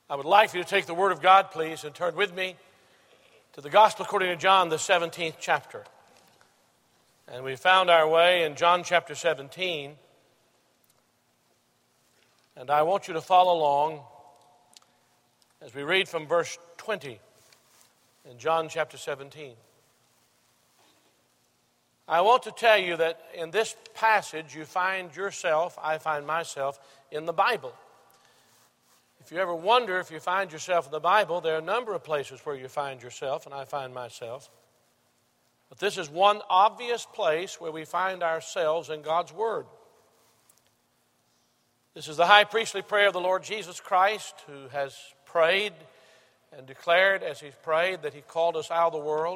I would like for you to take the Word of God, please, and turn with me to the Gospel according to John, the 17th chapter. And we found our way in John chapter 17. And I want you to follow along as we read from verse 20 in John chapter 17. I want to tell you that in this passage you find yourself, I find myself, in the Bible. If you ever wonder if you find yourself in the Bible, there are a number of places where you find yourself, and I find myself. But this is one obvious place where we find ourselves in God's Word. This is the high priestly prayer of the Lord Jesus Christ, who has prayed and declared as He's prayed that He called us out of the world.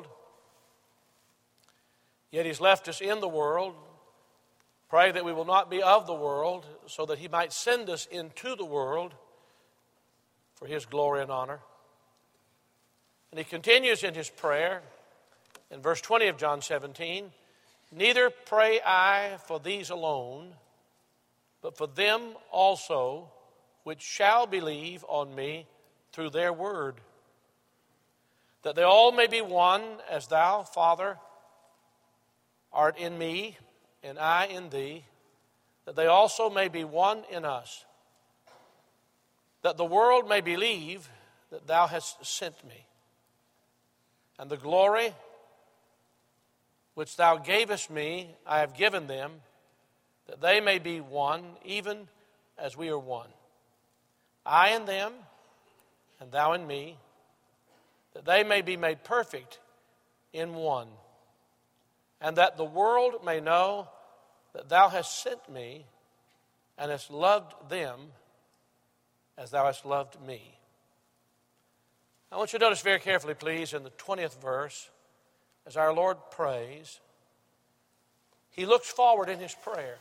Yet He's left us in the world, praying that we will not be of the world, so that He might send us into the world for His glory and honor. And He continues in His prayer in verse 20 of John 17, "Neither pray I for these alone, but for them also which shall believe on me through their word, that they all may be one, as thou, Father, art in me, and I in thee, that they also may be one in us, that the world may believe that thou hast sent me. And the glory which thou gavest me, I have given them, that they may be one, even as we are one. I in them, and thou in me, that they may be made perfect in one, and that the world may know that thou hast sent me, and hast loved them as thou hast loved me." I want you to notice very carefully, please, in the 20th verse, as our Lord prays, He looks forward in His prayer.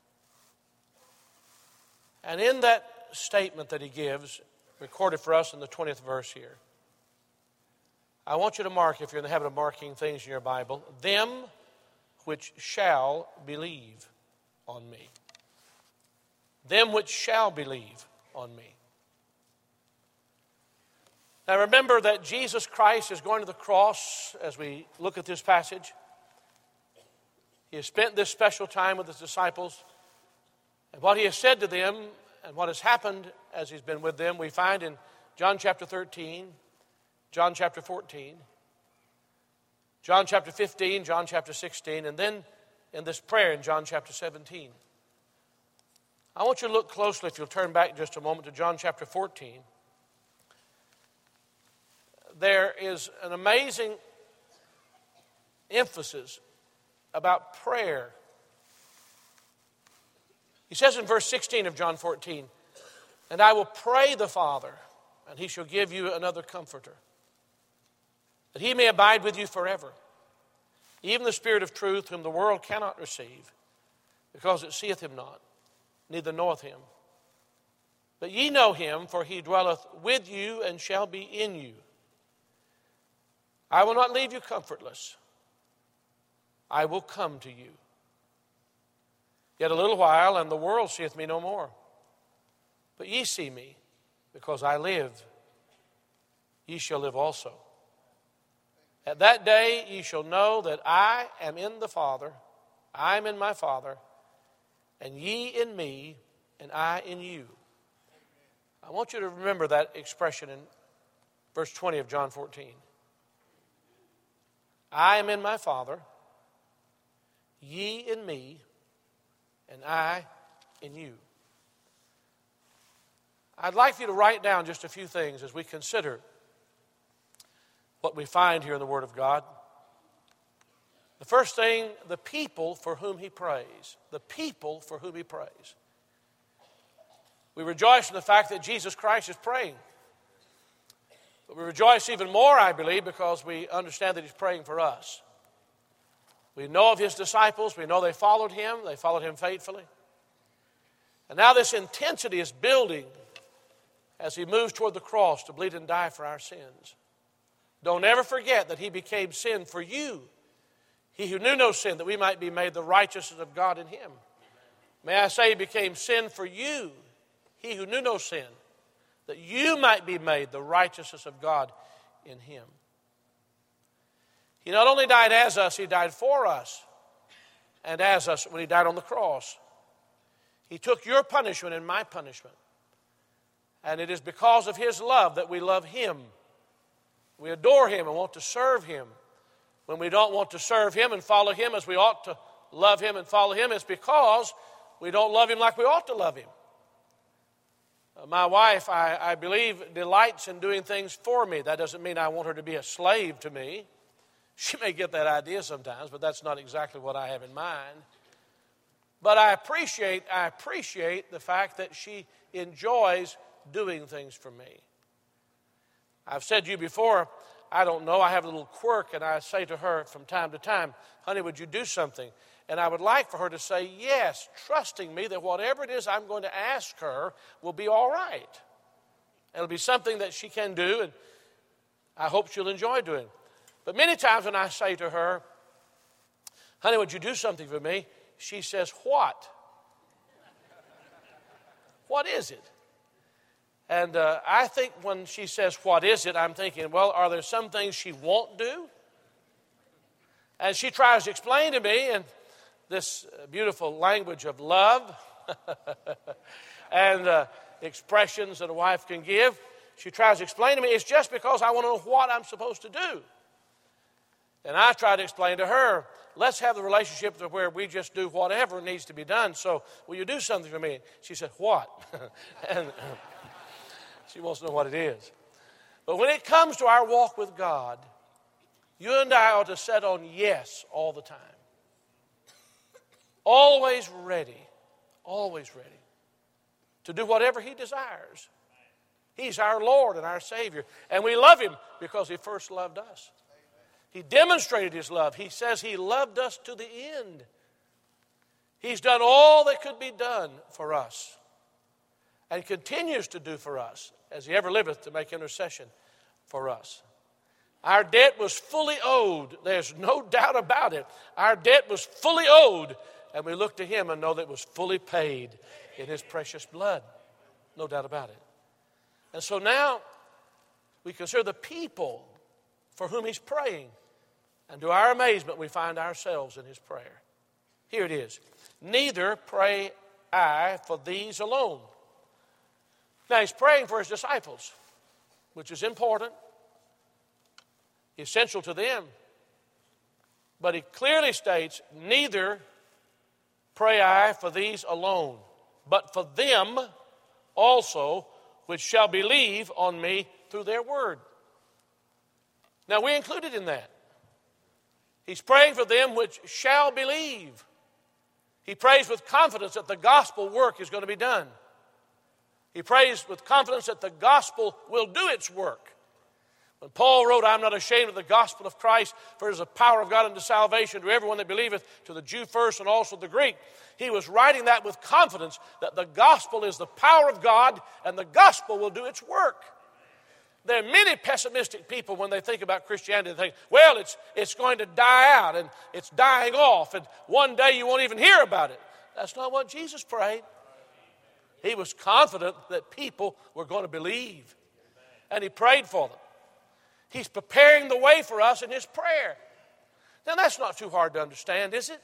And in that statement that He gives, recorded for us in the 20th verse here, I want you to mark, if you're in the habit of marking things in your Bible, "them which shall believe on me." Them which shall believe on me. Now remember that Jesus Christ is going to the cross as we look at this passage. He has spent this special time with His disciples. And what He has said to them and what has happened as He's been with them, we find in John chapter 13, John chapter 14, John chapter 15, John chapter 16, and then in this prayer in John chapter 17. I want you to look closely, if you'll turn back just a moment, to John chapter 14. There is an amazing emphasis about prayer. He says in verse 16 of John 14, "And I will pray the Father, and He shall give you another Comforter, that He may abide with you forever, even the Spirit of truth, whom the world cannot receive, because it seeth Him not, neither knoweth Him. But ye know Him, for He dwelleth with you and shall be in you. I will not leave you comfortless. I will come to you. Yet a little while, and the world seeth me no more. But ye see me, because I live. Ye shall live also. At that day ye shall know that I am in the Father, I am in my Father, and ye in me, and I in you." I want you to remember that expression in verse 20 of John 14. I am in my Father, ye in me, and I in you. I'd like for you to write down just a few things as we consider what we find here in the Word of God. The first thing, the people for whom He prays. The people for whom He prays. We rejoice in the fact that Jesus Christ is praying. But we rejoice even more, I believe, because we understand that He's praying for us. We know of His disciples. We know they followed Him. They followed Him faithfully. And now this intensity is building as He moves toward the cross to bleed and die for our sins. Don't ever forget that He became sin for you. He who knew no sin, that we might be made the righteousness of God in Him. May I say He became sin for you. He who knew no sin, that you might be made the righteousness of God in him. He not only died as us, he died for us and as us when he died on the cross. He took your punishment and my punishment. And it is because of his love that we love him. We adore him and want to serve him. When we don't want to serve him and follow him as we ought to love him and follow him, it's because we don't love him like we ought to love him. My wife, I believe, delights in doing things for me. That doesn't mean I want her to be a slave to me. She may get that idea sometimes, but that's not exactly what I have in mind. But I appreciate the fact that she enjoys doing things for me. I've said to you before, I don't know, I have a little quirk, and I say to her from time to time, honey, would you do something? And I would like for her to say yes, trusting me that whatever it is I'm going to ask her will be all right. It'll be something that she can do, and I hope she'll enjoy doing. But many times when I say to her, honey, would you do something for me? She says, what? What is it? And I think when she says, what is it, I'm thinking, well, are there some things she won't do? And she tries to explain to me in this beautiful language of love and expressions that a wife can give. She tries to explain to me, it's just because I want to know what I'm supposed to do. And I try to explain to her, let's have the relationship to where we just do whatever needs to be done. So will you do something for me? She said, what? And she wants to know what it is. But when it comes to our walk with God, you and I ought to set on yes all the time. Always ready to do whatever he desires. He's our Lord and our Savior. And we love him because he first loved us. He demonstrated his love. He says he loved us to the end. He's done all that could be done for us and continues to do for us as he ever liveth to make intercession for us. Our debt was fully owed. There's no doubt about it. Our debt was fully owed, and we look to him and know that it was fully paid in his precious blood. No doubt about it. And so now we consider the people for whom he's praying. And to our amazement, we find ourselves in his prayer. Here it is. Neither pray I for these alone. Now, he's praying for his disciples, which is important, essential to them. But he clearly states, neither pray I for these alone, but for them also which shall believe on me through their word. Now, we're included in that. He's praying for them which shall believe. He prays with confidence that the gospel work is going to be done. He prays with confidence that the gospel will do its work. When Paul wrote, I'm not ashamed of the gospel of Christ, for it is the power of God unto salvation to everyone that believeth, to the Jew first and also the Greek. He was writing that with confidence that the gospel is the power of God and the gospel will do its work. There are many pessimistic people when they think about Christianity. They think, well, it's going to die out and it's dying off and one day you won't even hear about it. That's not what Jesus prayed. He was confident that people were going to believe. And he prayed for them. He's preparing the way for us in his prayer. Now, that's not too hard to understand, is it?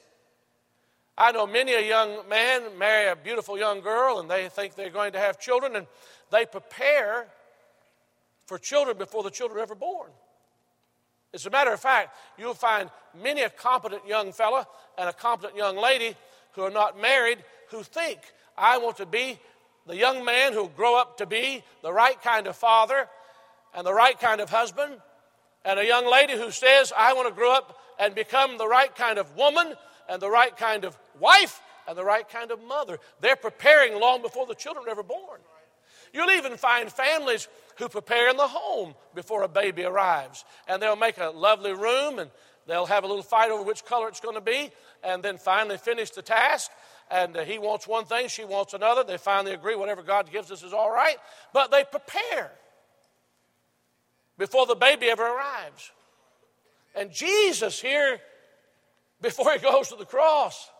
I know many a young man marry a beautiful young girl and they think they're going to have children and they prepare for children before the children are ever born. As a matter of fact, you'll find many a competent young fella and a competent young lady who are not married who think, I want to be the young man who will grow up to be the right kind of father and the right kind of husband, and a young lady who says, I want to grow up and become the right kind of woman and the right kind of wife and the right kind of mother. They're preparing long before the children are ever born. You'll even find families who prepare in the home before a baby arrives. And they'll make a lovely room and they'll have a little fight over which color it's going to be and then finally finish the task. And he wants one thing, she wants another. They finally agree whatever God gives us is all right. But they prepare before the baby ever arrives. And Jesus here, before he goes to the cross,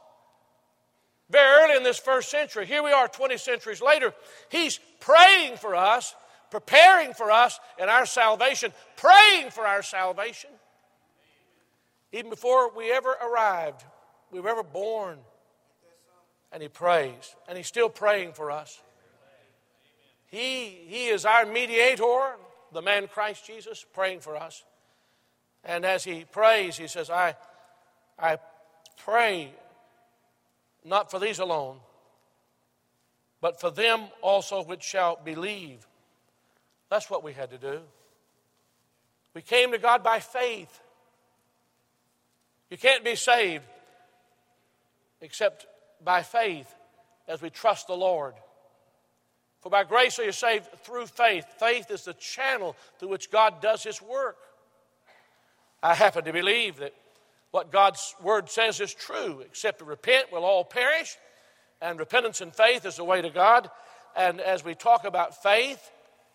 very early in this first century, here we are 20 centuries later, he's praying for us preparing for us in our salvation, praying for our salvation. Even before we ever arrived, we were ever born. And He prays, and He's still praying for us. He is our mediator, the man Christ Jesus, praying for us. And as He prays, He says, I pray not for these alone, but for them also which shall believe. That's what we had to do. We came to God by faith. You can't be saved except by faith as we trust the Lord. For by grace are you saved through faith. Faith is the channel through which God does His work. I happen to believe that what God's Word says is true. Except to repent, we'll all perish. And repentance and faith is the way to God. And as we talk about faith,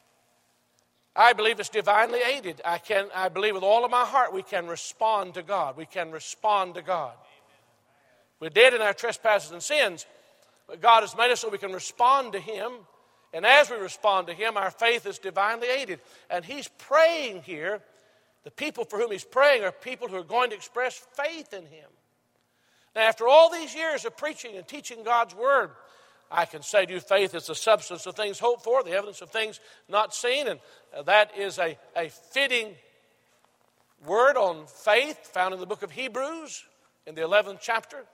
I believe it's divinely aided. I believe with all of my heart we can respond to God. We can respond to God. We're dead in our trespasses and sins, but God has made us so we can respond to Him. And as we respond to Him, our faith is divinely aided. And He's praying here. The people for whom He's praying are people who are going to express faith in Him. Now, after all these years of preaching and teaching God's Word, I can say to you, faith is the substance of things hoped for, the evidence of things not seen. And that is a fitting word on faith found in the book of Hebrews in the 11th chapter.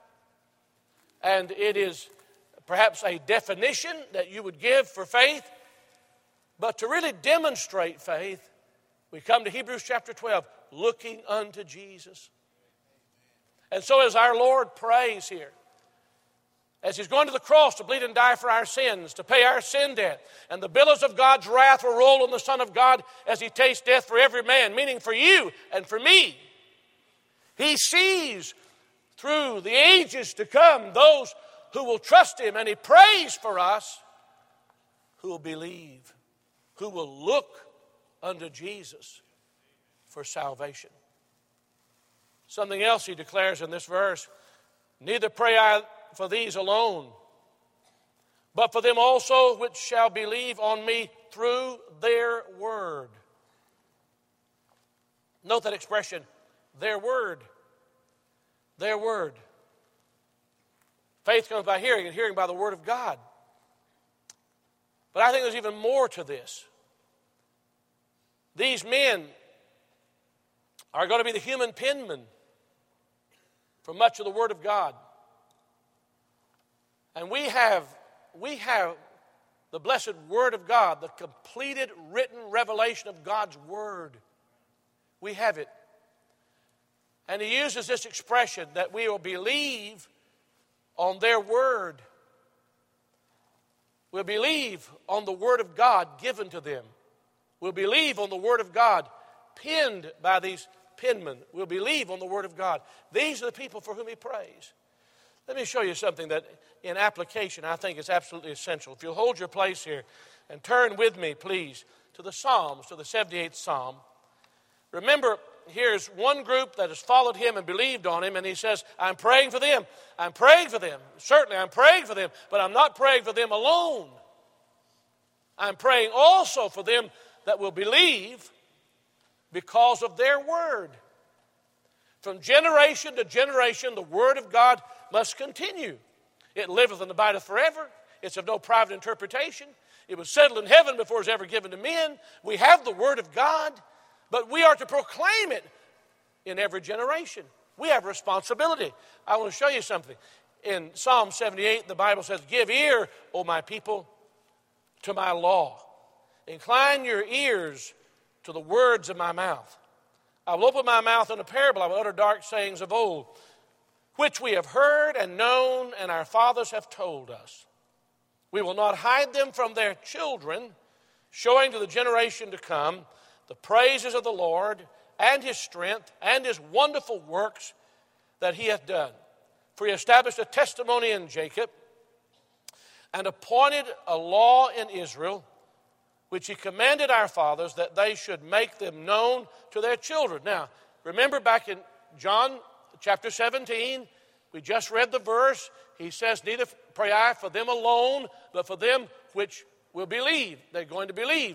And it is perhaps a definition that you would give for faith. But to really demonstrate faith, we come to Hebrews chapter 12, looking unto Jesus. And so as our Lord prays here, as He's going to the cross to bleed and die for our sins, to pay our sin debt, and the billows of God's wrath will roll on the Son of God as He tastes death for every man, meaning for you and for me. He sees through the ages to come those who will trust Him, and He prays for us who will believe, who will look unto Jesus for salvation. Something else He declares in this verse, neither pray I for these alone, but for them also which shall believe on me through their word. Note that expression, their word. Their word. Faith comes by hearing, and hearing by the word of God. But I think there's even more to this. These men are going to be the human penmen for much of the word of God. And we have the blessed Word of God, the completed written revelation of God's Word. We have it. And He uses this expression that we will believe on their Word. We'll believe on the Word of God given to them. We'll believe on the Word of God penned by these penmen. We'll believe on the Word of God. These are the people for whom He prays. Let me show you something that in application I think is absolutely essential. If you'll hold your place here and turn with me, please, to the Psalms, to the 78th Psalm. Remember, here's one group that has followed Him and believed on Him, and He says, I'm praying for them. I'm praying for them. Certainly, I'm praying for them, but I'm not praying for them alone. I'm praying also for them that will believe because of their word. From generation to generation, the word of God must continue. It liveth and abideth forever. It's of no private interpretation. It was settled in heaven before it was ever given to men. We have the word of God, but we are to proclaim it in every generation. We have responsibility. I want to show you something. In Psalm 78, the Bible says, give ear, O my people, to my law. Incline your ears to the words of my mouth. I will open my mouth in a parable. I will utter dark sayings of old, which we have heard and known, and our fathers have told us. We will not hide them from their children, showing to the generation to come the praises of the Lord and His strength and His wonderful works that He hath done. For He established a testimony in Jacob and appointed a law in Israel, which He commanded our fathers that they should make them known to their children. Now, remember back in John chapter 17, we just read the verse. He says, neither pray I for them alone, but for them which will believe. They're going to believe.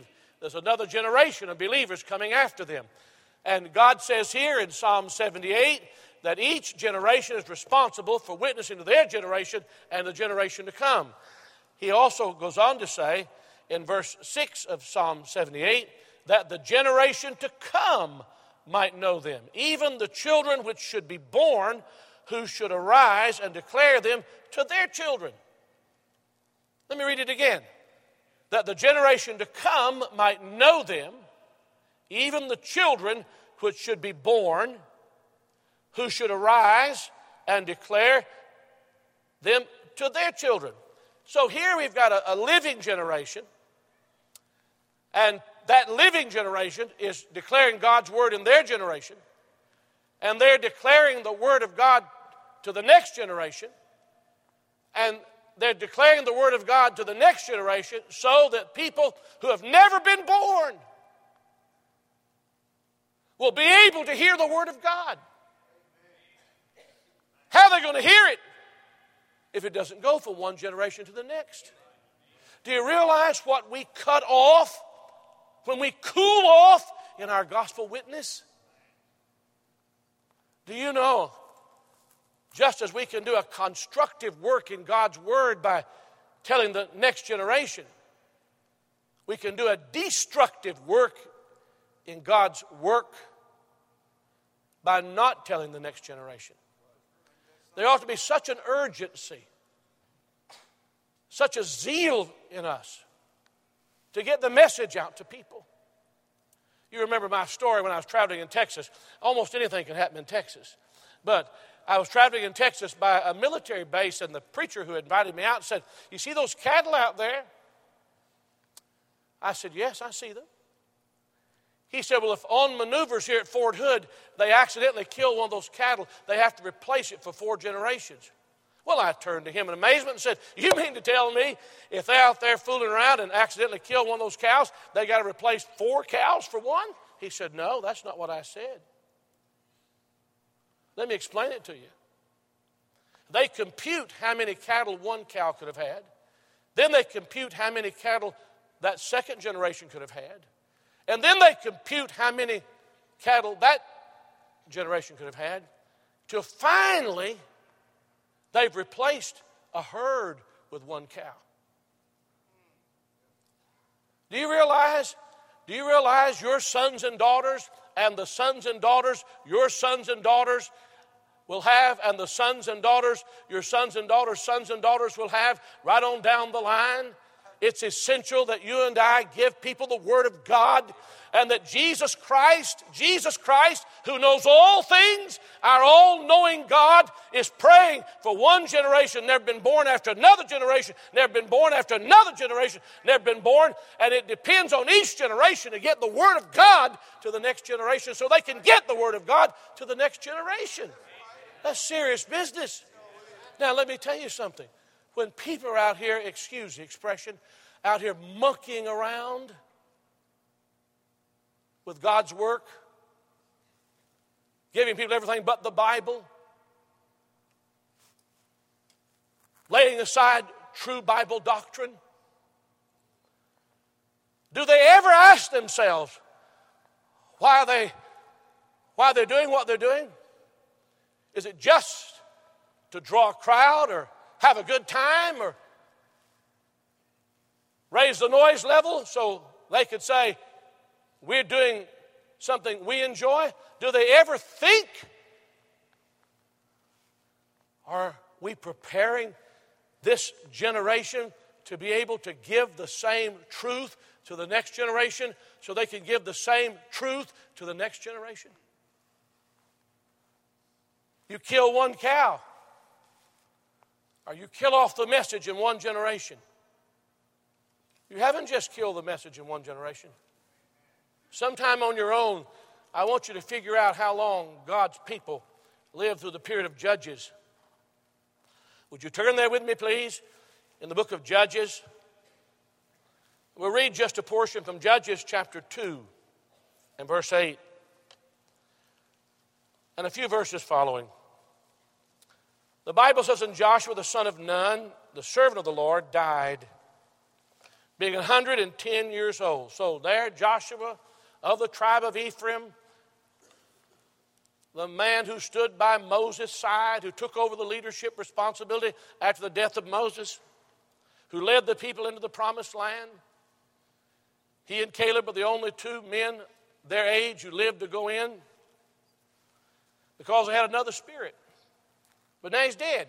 there's another generation of believers coming after them. And God says here in Psalm 78 that each generation is responsible for witnessing to their generation and the generation to come. He also goes on to say in verse 6 of Psalm 78 that the generation to come might know them, even the children which should be born, who should arise and declare them to their children. Let me read it again. That the generation to come might know them, even the children which should be born, who should arise and declare them to their children. So here we've got a living generation, and that living generation is declaring God's word in their generation, and they're declaring the word of God to the next generation, and they're declaring the word of God to the next generation so that people who have never been born will be able to hear the word of God. How are they going to hear it if it doesn't go from one generation to the next? Do you realize what we cut off when we cool off in our gospel witness? Do you know, just as we can do a constructive work in God's word by telling the next generation, we can do a destructive work in God's work by not telling the next generation. There ought to be such an urgency, such a zeal in us to get the message out to people. You remember my story when I was traveling in Texas. Almost anything can happen in Texas. But I was traveling in Texas by a military base, and the preacher who invited me out said, "You see those cattle out there?" I said, "Yes, I see them." He said, "Well, if on maneuvers here at Fort Hood, they accidentally kill one of those cattle, they have to replace it for 4 generations. Well, I turned to him in amazement and said, "You mean to tell me if they're out there fooling around and accidentally kill one of those cows, they got to replace 4 cows for one?" He said, "No, that's not what I said." Let me explain it to you. They compute how many cattle one cow could have had. Then they compute how many cattle that second generation could have had. And then they compute how many cattle that generation could have had, till finally they've replaced a herd with 1 cow. Do you realize your sons and daughters and the sons and daughters your sons and daughters will have, and the sons and daughters your sons and daughters will have right on down the line? It's essential that you and I give people the Word of God, and that Jesus Christ, who knows all things, our all-knowing God, is praying for one generation. They've been born after another generation. They've been born after another generation. They've been born, and it depends on each generation to get the Word of God to the next generation so they can get the Word of God to the next generation. That's serious business. Now, let me tell you something. When people are out here, excuse the expression, out here monkeying around with God's work, giving people everything but the Bible, laying aside true Bible doctrine, do they ever ask themselves why they're doing what they're doing? Is it just to draw a crowd or have a good time or raise the noise level so they could say, we're doing something we enjoy? Do they ever think, are we preparing this generation to be able to give the same truth to the next generation so they can give the same truth to the next generation? You kill 1 cow, or you kill off the message in 1 generation. You haven't just killed the message in 1 generation. Sometime on your own, I want you to figure out how long God's people lived through the period of Judges. Would you turn there with me, please, in the book of Judges? We'll read just a portion from Judges chapter 2 and verse 8. And a few verses following. The Bible says, "And Joshua the son of Nun, the servant of the Lord, died, being 110 years old. So there, Joshua of the tribe of Ephraim, the man who stood by Moses' side, who took over the leadership responsibility after the death of Moses, who led the people into the promised land. He and Caleb are the only two men their age who lived to go in because they had another spirit. But now he's dead.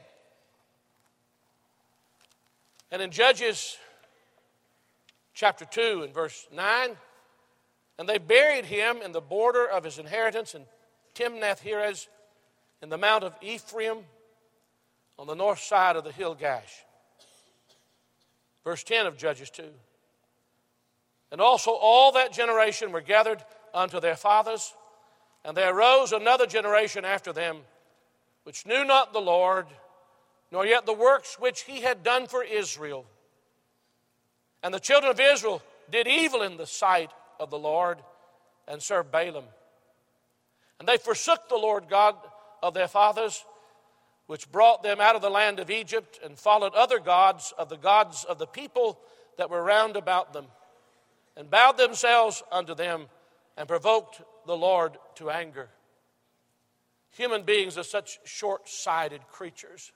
And in Judges chapter 2 and verse 9, and they buried him in the border of his inheritance in Timnath-Heres in the mount of Ephraim on the north side of the hill Gash. Verse 10 of Judges 2. And also all that generation were gathered unto their fathers, and there arose another generation after them, which knew not the Lord, nor yet the works which he had done for Israel. And the children of Israel did evil in the sight of the Lord, and served Balaam. And they forsook the Lord God of their fathers, which brought them out of the land of Egypt, and followed other gods of the people that were round about them, and bowed themselves unto them, and provoked the Lord to anger. Human beings are such short-sighted creatures.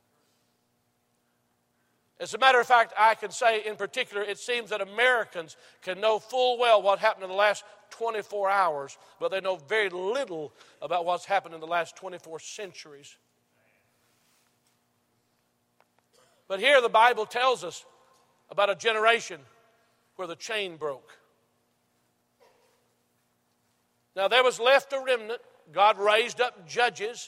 As a matter of fact, I can say in particular, it seems that Americans can know full well what happened in the last 24 hours, but they know very little about what's happened in the last 24 centuries. But here the Bible tells us about a generation where the chain broke. Now there was left a remnant. God raised up judges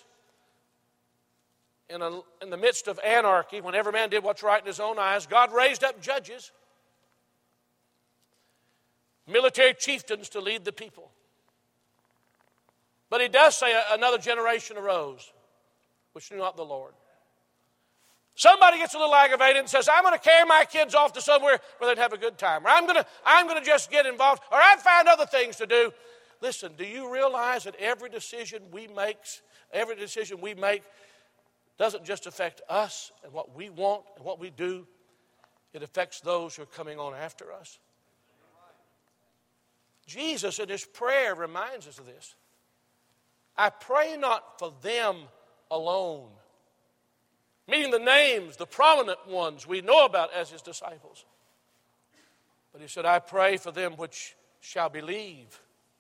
in the midst of anarchy, when every man did what's right in his own eyes. God raised up judges, military chieftains to lead the people. But he does say another generation arose, which knew not the Lord. Somebody gets a little aggravated and says, I'm going to carry my kids off to somewhere where they'd have a good time. Or I'm going to just get involved. Or I'd find other things to do. Listen, do you realize that every decision we make doesn't just affect us and what we want and what we do. It affects those who are coming on after us. Jesus in his prayer reminds us of this. I pray not for them alone. Meaning the names, the prominent ones we know about as his disciples. But he said, I pray for them which shall believe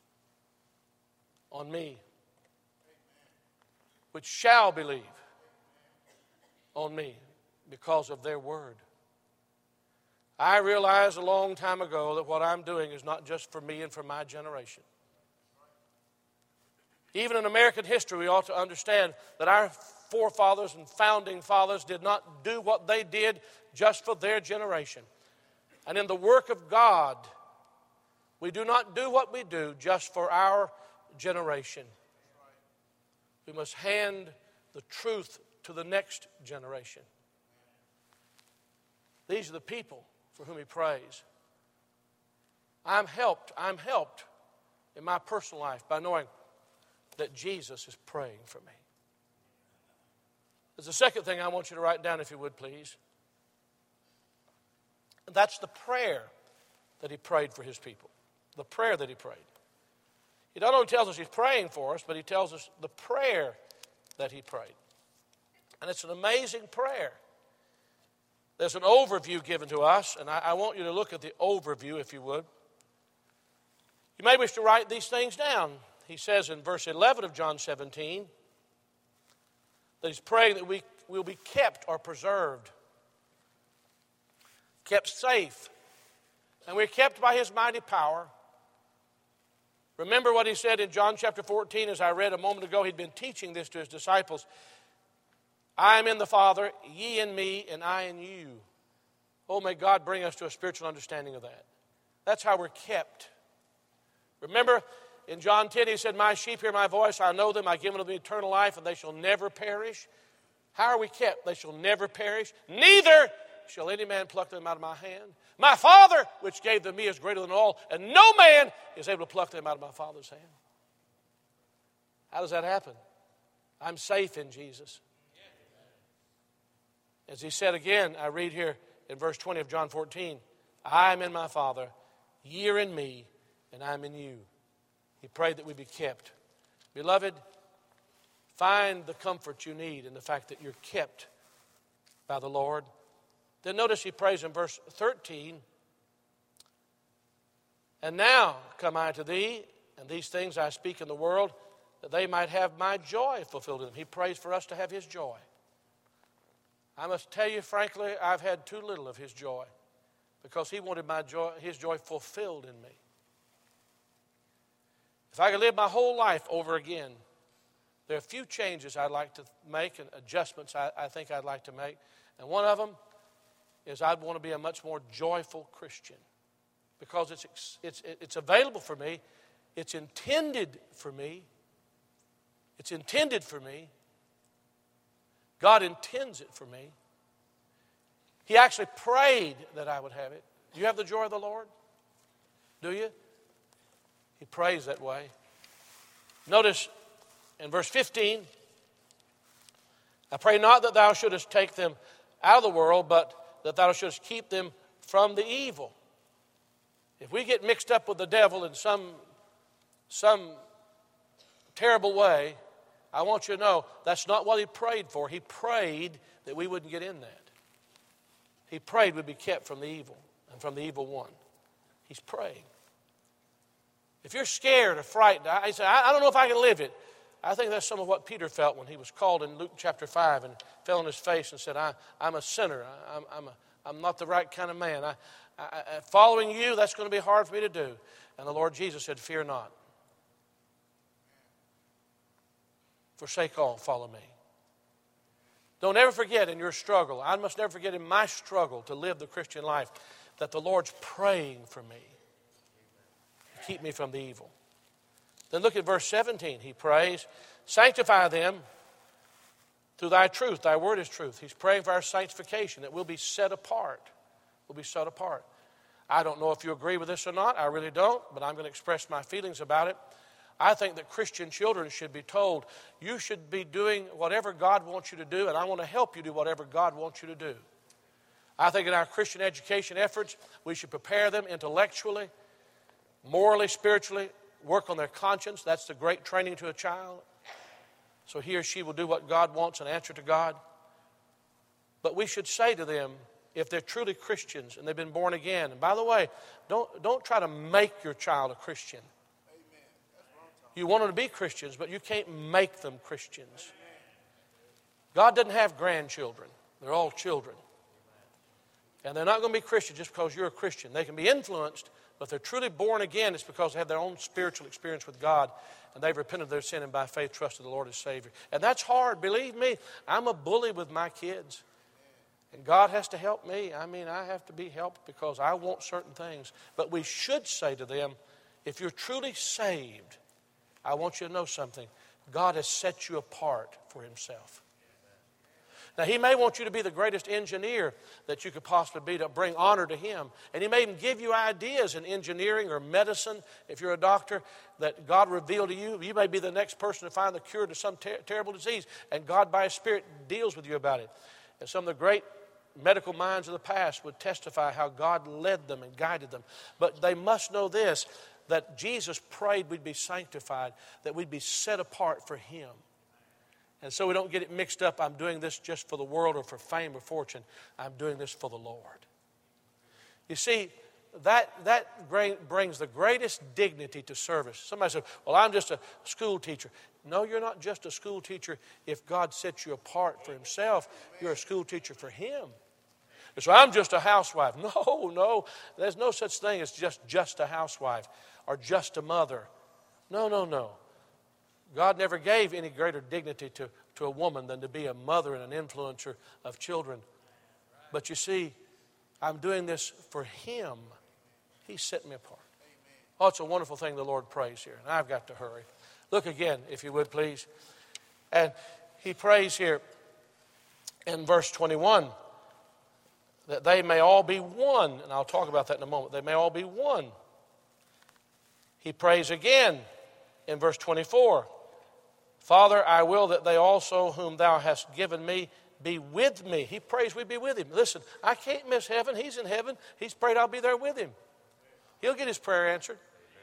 on me. Which shall believe on me because of their word. I realized a long time ago that what I'm doing is not just for me and for my generation. Even in American history, we ought to understand that our forefathers and founding fathers did not do what they did just for their generation. And in the work of God, we do not do what we do just for our generation. We must hand the truth to the next generation. These are the people for whom he prays. I'm helped in my personal life by knowing that Jesus is praying for me. There's a second thing I want you to write down, if you would, please. And that's the prayer that he prayed for his people. The prayer that he prayed. He not only tells us he's praying for us, but he tells us the prayer that he prayed. And it's an amazing prayer. There's an overview given to us, and I want you to look at the overview, if you would. You may wish to write these things down. He says in verse 11 of John 17 that he's praying that we will be kept or preserved, kept safe, and we're kept by his mighty power. Remember what he said in John chapter 14, as I read a moment ago. He'd been teaching this to his disciples. I am in the Father, ye in me, and I in you. Oh, may God bring us to a spiritual understanding of that. That's how we're kept. Remember, in John 10, he said, my sheep hear my voice, I know them, I give them eternal life, and they shall never perish. How are we kept? They shall never perish. Neither shall any man pluck them out of my hand. My Father, which gave them me, is greater than all, and no man is able to pluck them out of my Father's hand. How does that happen? I'm safe in Jesus. As he said again, I read here in verse 20 of John 14, I am in my Father, ye are in me, and I am in you. He prayed that we be kept. Beloved, find the comfort you need in the fact that you're kept by the Lord. Then notice he prays in verse 13, and now come I to thee, and these things I speak in the world, that they might have my joy fulfilled in them. He prays for us to have his joy. I must tell you, frankly, I've had too little of his joy because he wanted his joy fulfilled in me. If I could live my whole life over again, there are a few changes I'd like to make and adjustments I think I'd like to make. And one of them is I'd want to be a much more joyful Christian because it's available for me. It's intended for me. It's intended for me. God intends it for me. He actually prayed that I would have it. Do you have the joy of the Lord? Do you? He prays that way. Notice in verse 15, I pray not that thou shouldest take them out of the world, but that thou shouldest keep them from the evil. If we get mixed up with the devil in some terrible way, I want you to know that's not what he prayed for. He prayed that we wouldn't get in that. He prayed we'd be kept from the evil and from the evil one. He's praying. If you're scared or frightened, I say, I don't know if I can live it. I think that's some of what Peter felt when he was called in Luke chapter 5 and fell on his face and said, I'm a sinner. I'm not the right kind of man. Following you, that's going to be hard for me to do. And the Lord Jesus said, fear not. Forsake all, follow me. Don't ever forget in your struggle, I must never forget in my struggle to live the Christian life, that the Lord's praying for me to keep me from the evil. Then look at verse 17. He prays, sanctify them through thy truth. Thy word is truth. He's praying for our sanctification, that we'll be set apart. We'll be set apart. I don't know if you agree with this or not. I really don't, but I'm going to express my feelings about it. I think that Christian children should be told, you should be doing whatever God wants you to do, and I want to help you do whatever God wants you to do. I think in our Christian education efforts, we should prepare them intellectually, morally, spiritually, work on their conscience. That's the great training to a child. So he or she will do what God wants and answer to God. But we should say to them, if they're truly Christians and they've been born again, and by the way, don't try to make your child a Christian. You want them to be Christians, but you can't make them Christians. God doesn't have grandchildren. They're all children. And they're not going to be Christians just because you're a Christian. They can be influenced, but if they're truly born again, it's because they have their own spiritual experience with God, and they've repented of their sin and by faith trusted the Lord as Savior. And that's hard. Believe me, I'm a bully with my kids. And God has to help me. I have to be helped because I want certain things. But we should say to them, if you're truly saved, I want you to know something. God has set you apart for himself. Now, he may want you to be the greatest engineer that you could possibly be to bring honor to him. And he may even give you ideas in engineering or medicine, if you're a doctor, that God revealed to you. You may be the next person to find the cure to some terrible disease. And God, by his Spirit, deals with you about it. And some of the great medical minds of the past would testify how God led them and guided them. But they must know this, that Jesus prayed we'd be sanctified, that we'd be set apart for him. And so we don't get it mixed up, I'm doing this just for the world or for fame or fortune. I'm doing this for the Lord. You see, that brings the greatest dignity to service. Somebody says, well, I'm just a school teacher. No, you're not just a school teacher. If God sets you apart for himself, you're a school teacher for him. So I'm just a housewife. No, there's no such thing as just a housewife or just a mother. No. God never gave any greater dignity to a woman than to be a mother and an influencer of children. But you see, I'm doing this for him. He set me apart. Oh, it's a wonderful thing the Lord prays here. And I've got to hurry. Look again, if you would, please. And he prays here in verse 21. That they may all be one. And I'll talk about that in a moment. They may all be one. He prays again in verse 24. Father, I will that they also whom thou hast given me be with me. He prays we be with him. Listen, I can't miss heaven. He's in heaven. He's prayed I'll be there with him. He'll get his prayer answered.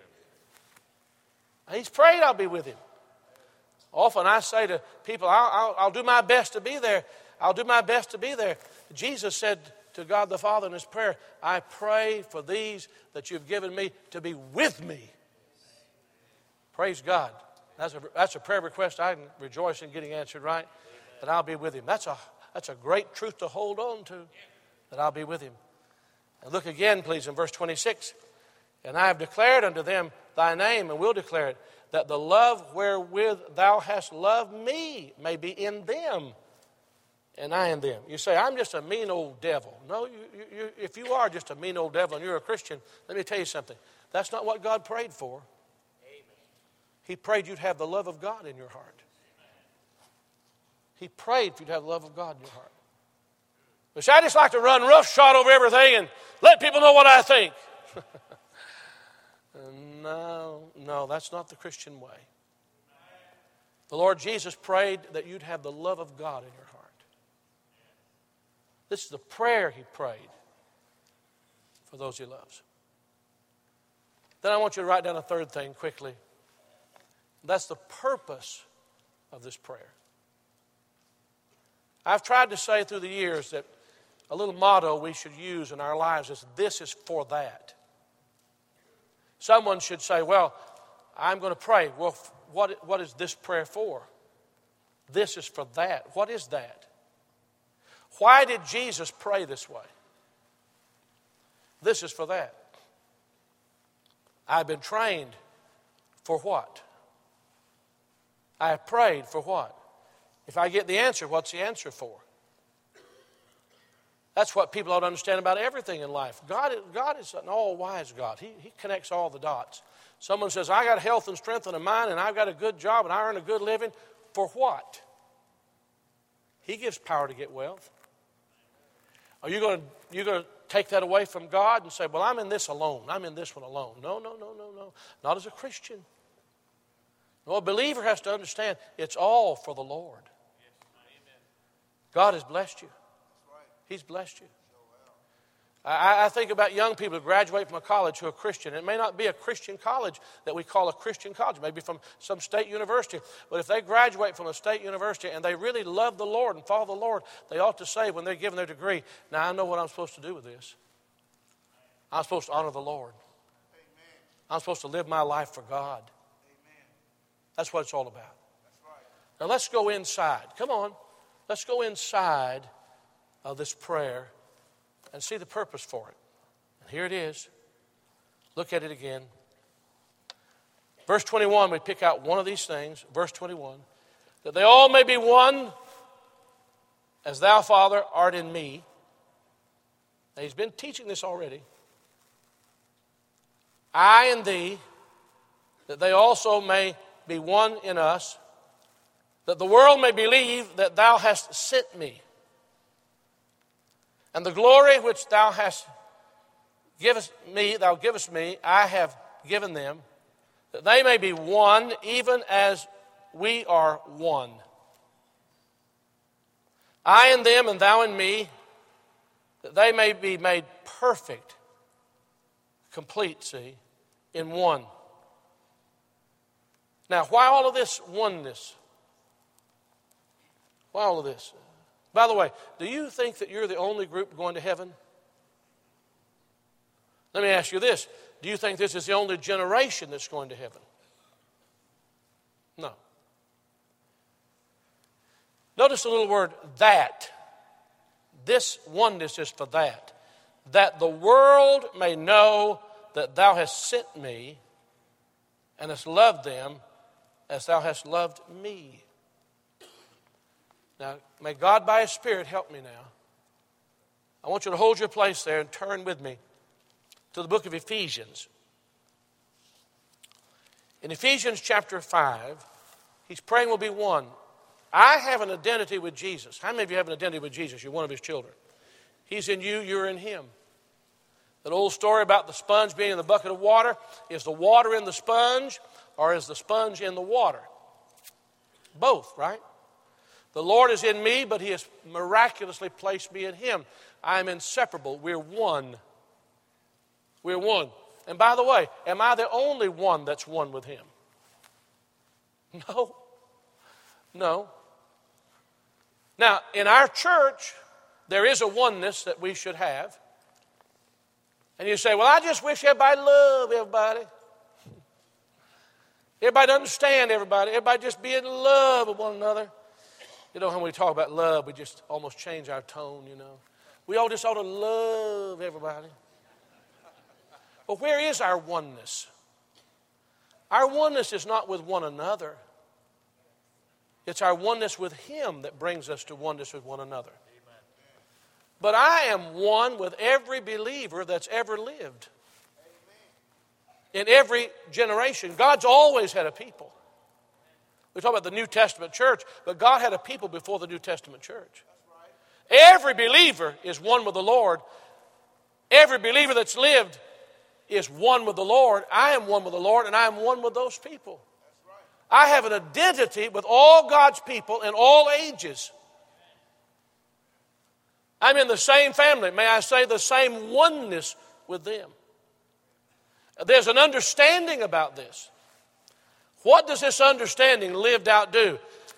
He's prayed I'll be with him. Often I say to people, I'll do my best to be there. I'll do my best to be there. Jesus said to God the Father in his prayer, I pray for these that you've given me to be with me. Praise God. That's a prayer request I can rejoice in getting answered, right? That I'll be with him. That's a great truth to hold on to, that I'll be with him. And look again, please, in verse 26. And I have declared unto them thy name, and will declare it, that the love wherewith thou hast loved me may be in them, and I in them. You say, I'm just a mean old devil. No, if you are just a mean old devil and you're a Christian, let me tell you something. That's not what God prayed for. He prayed you'd have the love of God in your heart. He prayed for you to have the love of God in your heart. But I just like to run roughshod over everything and let people know what I think. No, that's not the Christian way. The Lord Jesus prayed that you'd have the love of God in your heart. This is the prayer he prayed for those he loves. Then I want you to write down a third thing quickly. That's the purpose of this prayer. I've tried to say through the years that a little motto we should use in our lives is, this is for that. Someone should say, well, I'm going to pray. Well, what is this prayer for? This is for that. What is that? Why did Jesus pray this way? This is for that. I've been trained for what? I have prayed for what? If I get the answer, what's the answer for? That's what people ought to understand about everything in life. God is an all-wise God. He connects all the dots. Someone says, I got health and strength and a mind, and I've got a good job, and I earn a good living. For what? He gives power to get wealth. Are you going to take that away from God and say, well, I'm in this alone. I'm in this one alone. No. Not as a Christian. No, a believer has to understand it's all for the Lord. God has blessed you. He's blessed you. I think about young people who graduate from a college who are Christian. It may not be a Christian college that we call a Christian college, maybe from some state university. But if they graduate from a state university and they really love the Lord and follow the Lord, they ought to say when they're given their degree, now I know what I'm supposed to do with this. I'm supposed to honor the Lord. I'm supposed to live my life for God. That's what it's all about. Now let's go inside. Come on. Let's go inside of this prayer and see the purpose for it. And here it is. Look at it again. Verse 21, we pick out one of these things. Verse 21. That they all may be one, as thou, Father, art in me. Now, he's been teaching this already. I and thee, that they also may be one in us, that the world may believe that thou hast sent me. And the glory which thou givest me, I have given them, that they may be one, even as we are one. I in them and thou in me, that they may be made perfect, complete, see, in one. Now, why all of this oneness? Why all of this? By the way, do you think that you're the only group going to heaven? Let me ask you this. Do you think this is the only generation that's going to heaven? No. Notice the little word, that. This oneness is for that. That the world may know that thou hast sent me and hast loved them as thou hast loved me. Now, may God by His Spirit help me now. I want you to hold your place there and turn with me to the book of Ephesians. In Ephesians chapter 5, he's praying we'll be one. I have an identity with Jesus. How many of you have an identity with Jesus? You're one of His children. He's in you, you're in Him. That old story about the sponge being in the bucket of water. Is the water in the sponge or is the sponge in the water? Both, right? The Lord is in me, but He has miraculously placed me in Him. I am inseparable. We're one. We're one. And by the way, am I the only one that's one with Him? No. No. Now, in our church, there is a oneness that we should have. And you say, well, I just wish everybody loved everybody. Everybody understand everybody. Everybody just be in love with one another. You know, when we talk about love, we just almost change our tone, you know. We all just ought to love everybody. But where is our oneness? Our oneness is not with one another. It's our oneness with Him that brings us to oneness with one another. But I am one with every believer that's ever lived. In every generation. God's always had a people. We talk about the New Testament church, but God had a people before the New Testament church. Every believer is one with the Lord. Every believer that's lived is one with the Lord. I am one with the Lord, and I am one with those people. I have an identity with all God's people in all ages. I'm in the same family. May I say the same oneness with them. There's an understanding about this. What does this understanding lived out do?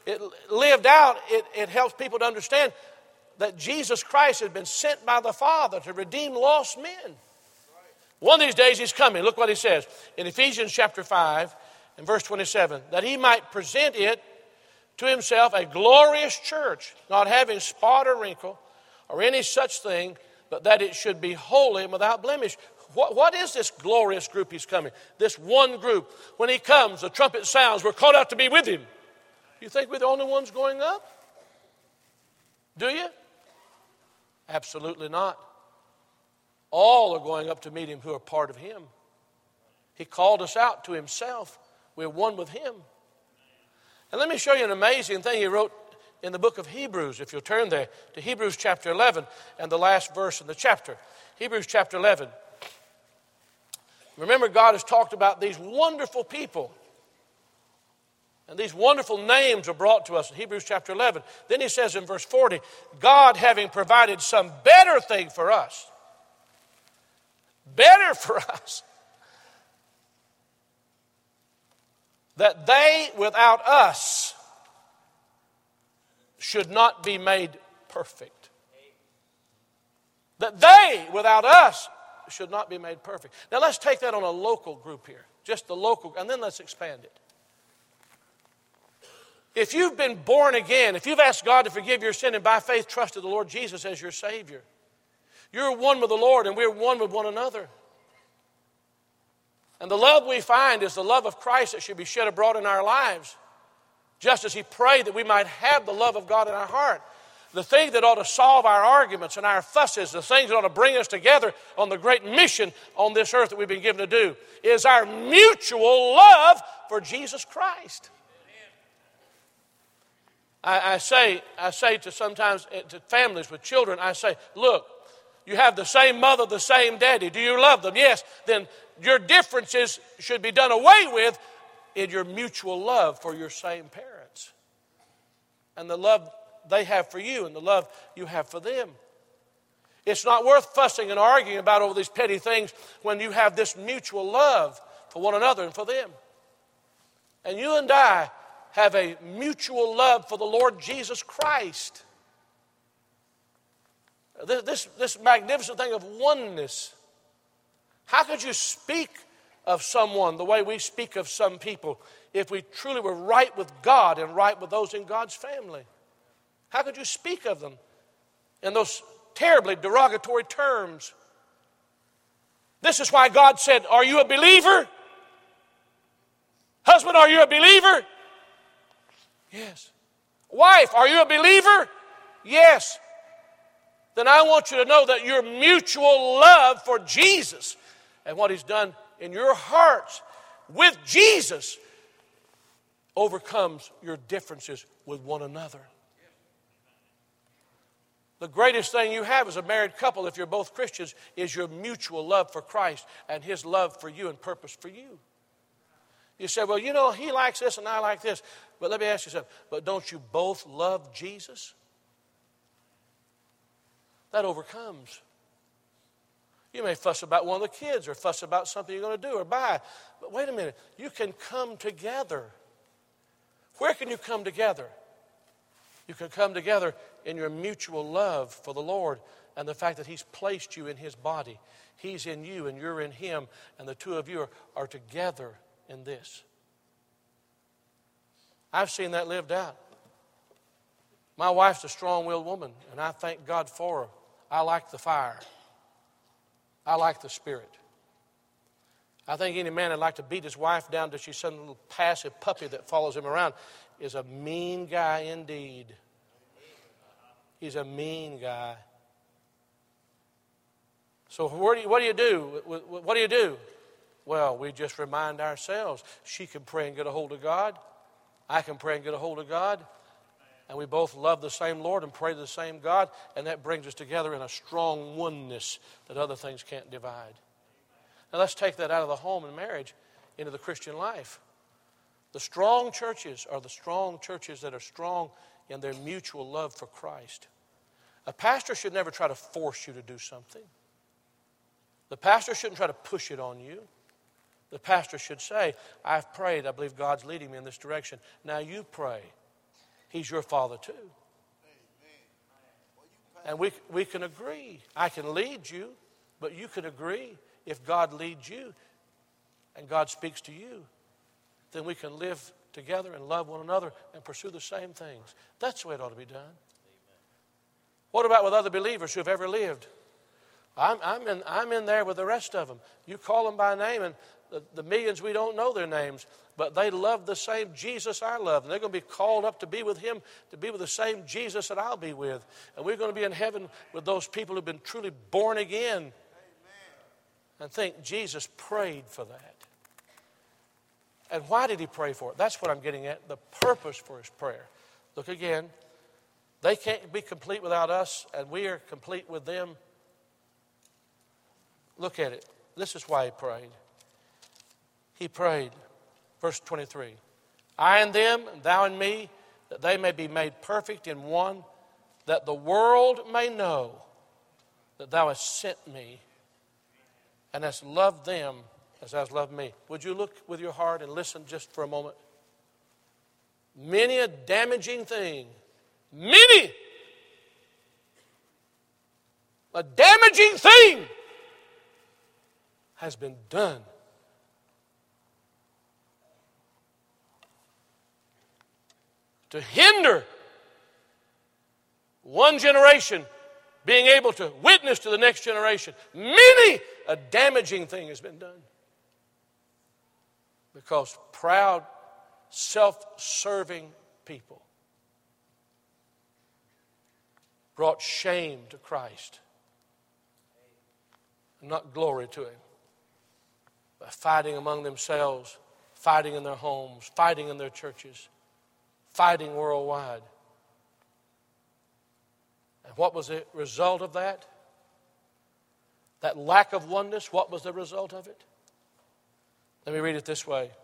It helps people to understand that Jesus Christ has been sent by the Father to redeem lost men. One of these days He's coming. Look what He says in Ephesians chapter 5 and verse 27. That He might present it to Himself a glorious church, not having spot or wrinkle or any such thing, but that it should be holy and without blemish. What is this glorious group He's coming? This one group. When He comes, the trumpet sounds, we're called out to be with Him. You think we're the only ones going up? Do you? Absolutely not. All are going up to meet Him who are part of Him. He called us out to Himself. We're one with Him. And let me show you an amazing thing He wrote in the book of Hebrews, if you'll turn there to Hebrews chapter 11 and the last verse in the chapter. Hebrews chapter 11. Remember, God has talked about these wonderful people. And these wonderful names are brought to us in Hebrews chapter 11. Then He says in verse 40, God having provided some better thing for us. Better for us. That they without us should not be made perfect. That they without us should not be made perfect. Now let's take that on a local group here. Just the local, and then let's expand it. If you've been born again, if you've asked God to forgive your sin and by faith trusted the Lord Jesus as your Savior, you're one with the Lord and we're one with one another. And the love we find is the love of Christ that should be shed abroad in our lives. Just as He prayed that we might have the love of God in our heart. The thing that ought to solve our arguments and our fusses, the things that ought to bring us together on the great mission on this earth that we've been given to do, is our mutual love for Jesus Christ. I say to sometimes to families with children, I say, look, you have the same mother, the same daddy. Do you love them? Yes. Then your differences should be done away with in your mutual love for your same parents. And the love they have for you and the love you have for them. It's not worth fussing and arguing about all these petty things when you have this mutual love for one another and for them. And you and I have a mutual love for the Lord Jesus Christ. This magnificent thing of oneness. How could you speak of someone the way we speak of some people if we truly were right with God and right with those in God's family? How could you speak of them in those terribly derogatory terms? This is why God said, are you a believer? Husband, are you a believer? Yes. Wife, are you a believer? Yes. Then I want you to know that your mutual love for Jesus and what He's done in your hearts with Jesus overcomes your differences with one another. The greatest thing you have as a married couple, if you're both Christians, is your mutual love for Christ and His love for you and purpose for you. You say, well, you know, he likes this and I like this. But let me ask you something. But don't you both love Jesus? That overcomes. You may fuss about one of the kids or fuss about something you're going to do or buy. But wait a minute. You can come together. Where can you come together? You can come together in your mutual love for the Lord and the fact that He's placed you in His body. He's in you and you're in Him, and the two of you are together in this. I've seen that lived out. My wife's a strong-willed woman, and I thank God for her. I like the fire. I like the Spirit. I think any man that'd like to beat his wife down till she's some little passive puppy that follows him around is a mean guy indeed. He's a mean guy. So what do you do? What do you do? Well, we just remind ourselves. She can pray and get a hold of God. I can pray and get a hold of God. And we both love the same Lord and pray to the same God. And that brings us together in a strong oneness that other things can't divide. Now let's take that out of the home and marriage into the Christian life. The strong churches are the strong churches that are strong in their mutual love for Christ. A pastor should never try to force you to do something. The pastor shouldn't try to push it on you. The pastor should say, I've prayed. I believe God's leading me in this direction. Now you pray. He's your father too. And we can agree. I can lead you, but you can agree. If God leads you and God speaks to you, then we can live together and love one another and pursue the same things. That's the way it ought to be done. What about with other believers who have ever lived? I'm in there with the rest of them. You call them by name, and the millions, we don't know their names, but they love the same Jesus I love. And they're going to be called up to be with Him, to be with the same Jesus that I'll be with. And we're going to be in heaven with those people who've been truly born again. Amen. And think Jesus prayed for that. And why did He pray for it? That's what I'm getting at, the purpose for His prayer. Look again. They can't be complete without us, and we are complete with them. Look at it. This is why He prayed. He prayed, verse 23, I and them, and thou and me, that they may be made perfect in one, that the world may know that thou hast sent me and hast loved them as thou hast loved me. Would you look with your heart and listen just for a moment? Many a damaging thing, a damaging thing has been done. To hinder one generation being able to witness to the next generation. Many a damaging thing has been done. Because proud, self-serving people brought shame to Christ and not glory to Him. By fighting among themselves, fighting in their homes, fighting in their churches, fighting worldwide. And what was the result of that? That lack of oneness, what was the result of it? Let me read it this way.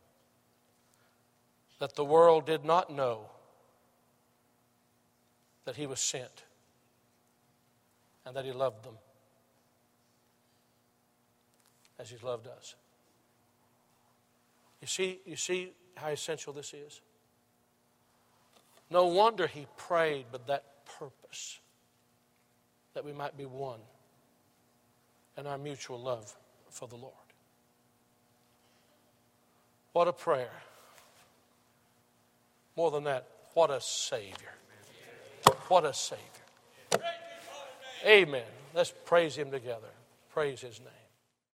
That the world did not know that He was sent and that He loved them as He's loved us. You see how essential this is? No wonder He prayed with that purpose, that we might be one in our mutual love for the Lord. What a prayer. More than that, what a Savior. What a Savior. Amen. Let's praise Him together. Praise His name.